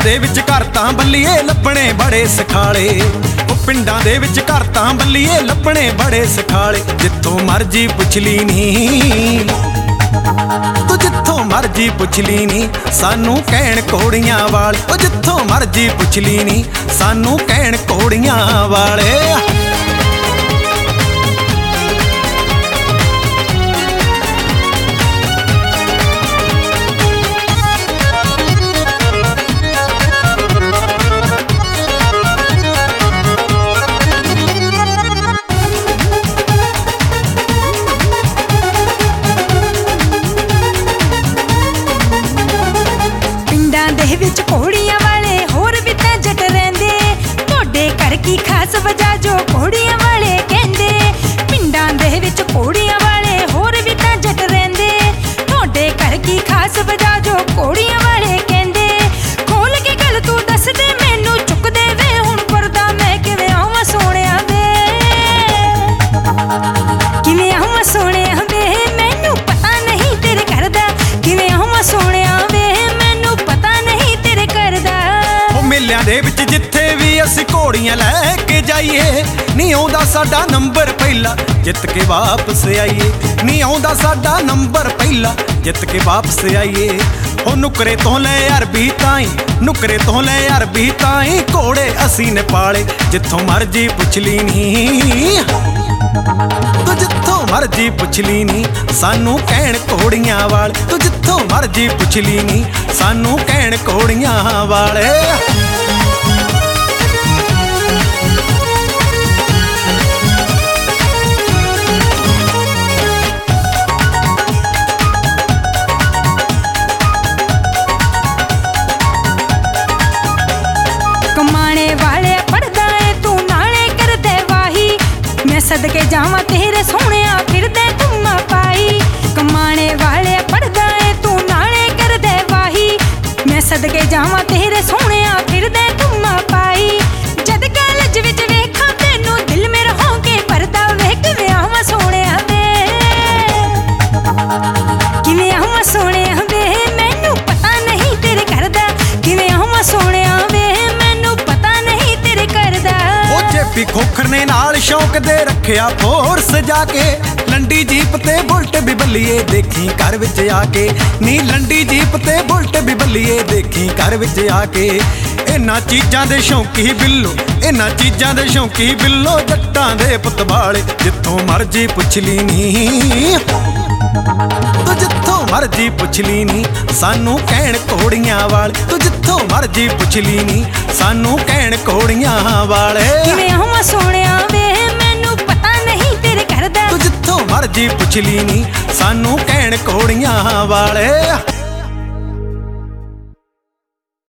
ਦੇ ਵਿੱਚ ਘਰ ਤਾਂ ਬੱਲੀਏ ਲੱਭਣੇ ਬੜੇ ਸਖਾਲੇ। ਉਹ ਪਿੰਡਾਂ ਦੇ ਵਿੱਚ ਘਰ ਤਾਂ ਬੱਲੀਏ ਲੱਭਣੇ ਬੜੇ ਸਖਾਲੇ। ਜਿੱਥੋਂ ਮਰਜੀ ਪੁੱਛ ਲਈ ਨੀ ਤੂੰ, ਜਿੱਥੋਂ ਮਰਜੀ ਪੁੱਛ ਲਈ ਨੀ ਸਾਨੂੰ ਕਹਿਣ ਘੋੜੀਆਂ ਵਾਲੇ। ਉਹ ਜਿੱਥੋਂ ਮਰਜੀ ਪੁੱਛ ਲਈ ਨੀ ਸਾਨੂੰ ਕਹਿਣ ਘੋੜੀਆਂ ਵਾਲੇ। ਦੇ ਵਿੱਚ ਘੋੜੀਆਂ ਵਾਲੇ ਹੋਰ ਵੀ ਤਾਂ ਜੱਟ ਰਹਿੰਦੇ। ਤੁਹਾਡੇ ਘਰ ਕੀ ਖਾਸ ਵਜ੍ਹਾ ਜੋ ਘੋੜੀਆਂ ਵਾਲੇ ਕਹਿੰਦੇ। ਪਿੰਡਾਂ ਦੇ ਵਿੱਚ ਘੋੜੀਆਂ ਵਾਲੇ ਹੋਰ ਵੀ ਤਾਂ ਜੱਟ ਰਹਿੰਦੇ। ਤੁਹਾਡੇ ਘਰ ਕੀ ਖਾਸ ਵਜ੍ਹਾ ਜੋ ਘੋੜੀਆਂ ਵਾਲੇ ਕਹਿੰਦੇ। ਖੋਲ ਕੇ ਗੱਲ ਤੂੰ ਦੱਸ ਦੇ ਮੈਨੂੰ, ਚੁੱਕ ਦੇ ਵੇ ਹੁਣ ਪਰਦਾ। ਮੈਂ ਕਿਵੇਂ ਆਵਾਂ ਸੋਹਣਿਆ ਵੇ, ਕਿਵੇਂ ਆਵਾਂ ਸੋਹਣਿਆ ਵੇ, ਮੈਨੂੰ ਪਤਾ ਨਹੀਂ ਤੇਰੇ ਘਰ ਦਾ। ਕਿਵੇਂ ਆਵਾਂ ਸੋਹਣਿਆ ਵੇ, ਮੇਲਿਆਂ ਦੇ ਵਿੱਚ ਜਿੱਥੇ ਵੀ ਅਸੀਂ ਘੋੜੀਆਂ ਲੈ ਕੇ ਜਾਈਏ। ਨੀ ਆਉਂਦਾ ਸਾਡਾ ਨੰਬਰ ਪਹਿਲਾ ਜਿੱਤ ਕੇ ਵਾਪਸ ਆਈਏ। ਨੀ ਆਉਂਦਾ ਸਾਡਾ ਨੰਬਰ ਪਹਿਲਾ ਜਿੱਤ ਕੇ ਵਾਪਸ ਆਈਏ। ਉਹ ਨੁਕਰੇ ਤੋਂ ਲੈ ਅਰਬੀ ਤਾਈਂ, ਨੁਕਰੇ ਤੋਂ ਲੈ ਅਰਬੀ ਤਾਈਂ ਘੋੜੇ ਅਸੀਂ ਨੇ ਪਾਲੇ। ਜਿੱਥੋਂ ਮਰਜੀ ਪੁੱਛ ਲਈ ਨੀ ਤੂੰ, ਜਿੱਥੋਂ ਮਰਜੀ ਪੁੱਛ ਲਈ ਨੀ ਸਾਨੂੰ ਕਹਿਣ ਘੋੜੀਆਂ ਵਾਲੇ। ਤੂੰ ਜਿੱਥੋਂ ਮਰਜੀ ਪੁੱਛ ਲਈ ਨੀ ਸਾਨੂੰ ਕਹਿਣ ਘੋੜੀਆਂ ਵਾਲੇ। ਕਮਾਣੇ ਵਾਲੇ ਪੜਦਾ ਏ ਤੂੰ ਨਾਲੇ ਕਰਦੇ ਵਾਹੀ। ਮੈਂ ਸਦਕੇ ਜਾਵਾਂ ਤੇਰੇ ਸੋਹਣਿਆ ਫਿਰਦੇ ਧੁੰਮਾ ਪਾਈ। ਕਮਾਣੇ ਵਾਲੇ ਪੜਦਾ ਏ ਤੂੰ ਨਾਲੇ ਕਰਦੇ ਵਾਹੀ। ਮੈਂ ਸਦਕੇ ਜਾਵਾਂ ਤੇਰੇ ਸੋਹਣਿਆ ਫਿਰਦੇ ਧੁੰਮਾ ਪਾਈ। ਜਦ ਕਾਲਜ ਵਿੱਚ ਵੇਖਾਂ ਤੈਨੂੰ ਦਿਲ ਮੇਰਾ ਹੋ ਕੇ ਭਰਦਾ। ਵੇ ਕਿਵੇਂ ਆਵਾਂ ਸੋਹਣਿਆ ਵੇ, ਕਿਵੇਂ ਆਵਾਂ ਸੋਹਣਿਆ ਵੇ, ਮੈਨੂੰ ਪਤਾ ਨਹੀਂ ਤੇਰੇ ਘਰ ਦਾ। ਕਿਵੇਂ ਆਵਾਂ ਸੋਹਣਿਆ ਵੇ, ਵੀ ਖੋਖਰ ਨੇ ਨਾਲ ਸ਼ੌਂਕ ਦੇ ਰੱਖਿਆ ਫੋਰਸ ਜਾ ਕੇ। ਲੰਡੀ ਜੀਪ ਤੇ ਬੁਲਟ ਵੀ ਬੱਲੀਏ ਦੇਖੀ ਘਰ ਵਿੱਚ ਆ ਕੇ। ਨੀ ਲੰਡੀ ਜੀਪ ਤੇ ਬੁਲਟ ਵੀ ਬੱਲੀਏ ਦੇਖੀ ਘਰ ਵਿੱਚ ਆ ਕੇ। ਇਹਨਾਂ ਚੀਜ਼ਾਂ ਦੇ ਸ਼ੌਂਕੀ ਬਿੱਲੋ, ਇਹਨਾਂ ਚੀਜ਼ਾਂ ਦੇ ਸ਼ੌਂਕੀ ਬਿੱਲੋ ਜੱਟਾਂ ਦੇ ਪੁੱਤ ਵਾਲੇ। ਜਿੱਥੋਂ ਮਰਜੀ ਪੁੱਛ ਲਈ ਨੀ ਤੂੰ, ਜਿੱਥੋਂ ਮਰਜੀ ਪੁੱਛ ਲਈ ਨੀ ਸਾਨੂੰ ਕਹਿਣ ਘੋੜੀਆਂ ਵਾਲੇ। ਤੂੰ ਜਿੱਥੋਂ ਮਰਜੀ ਪੁੱਛ ਲਈ ਨੀ ਸਾਨੂੰ ਕਹਿਣ ਘੋੜੀਆਂ ਵਾਲੇ। ਕਿਵੇਂ ਆਵਾਂ ਸੋਹਣਿਆ ਵੇ, ਮੈਨੂੰ ਪਤਾ ਨਹੀਂ ਤੇਰੇ ਘਰ ਦਾ। ਤੂੰ ਜਿੱਥੋਂ ਮਰਜੀ ਪੁੱਛ ਲਈ ਨੀ ਸਾਨੂੰ ਕਹਿਣ ਘੋੜੀਆਂ ਵਾਲੇ।